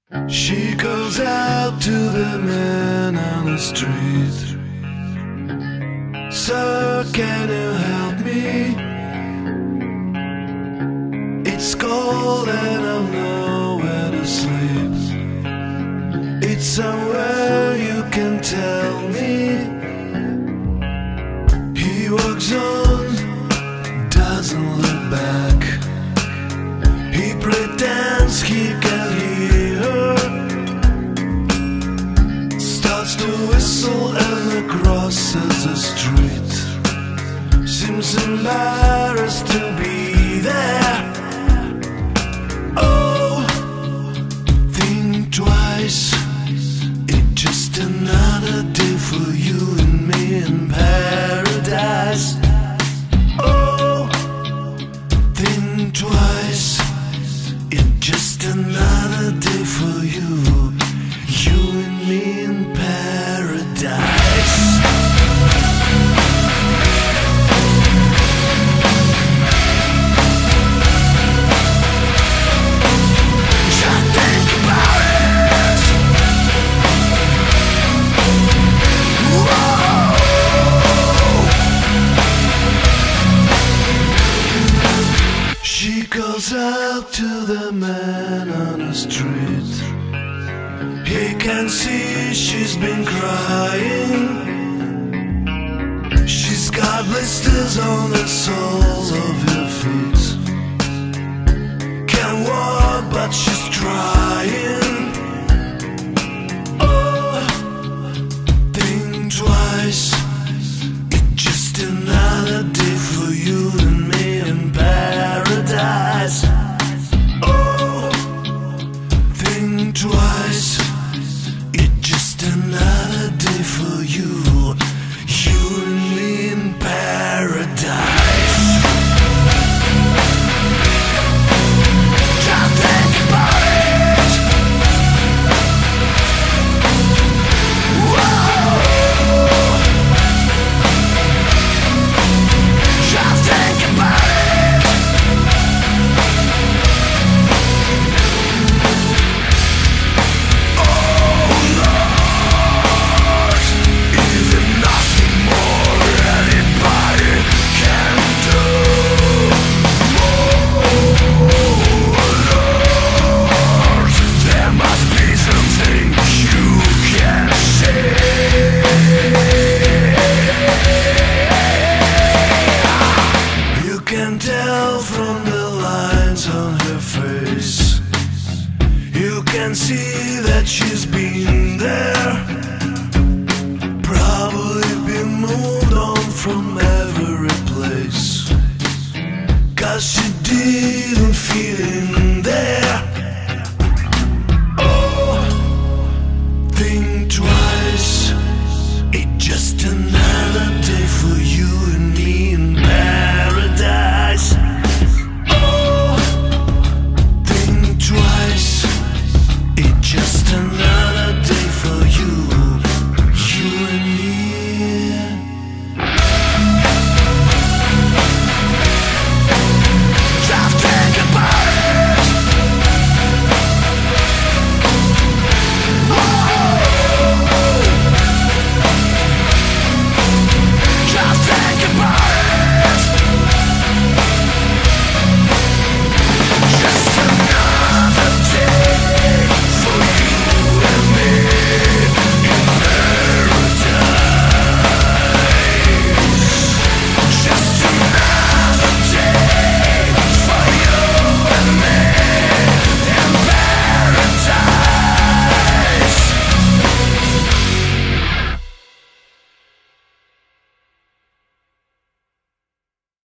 She calls out to the man on the street. Sir, can you help me? It's cold and I'm nowhere to sleep. It's somewhere you can tell me. He walks on, doesn't look back. He pretends he can hear her. Starts to whistle and crosses the street. Seems embarrassed to be there. Oh, think twice. It's just another day for you and me in paradise. Oh, think twice. It's just another day for you, you and me in paradise. Just think about it. Whoa. She calls out to the man on the street. He can see she's been crying. She's got blisters on the soles of her feet. Can't walk but she's trying. Oh, think twice. It's just another day for you and me in paradise. Oh, think twice. It's just another day for you, you and me in paradise. Just think about it. Whoa. Just think about it. Oh Lord, is there nothing more anybody can do? Oh Lord, there must be something you can say. You can tell from the lines on her face. You can see that she's been there. Probably been moved on from every place. 'Cause she didn't feel enough.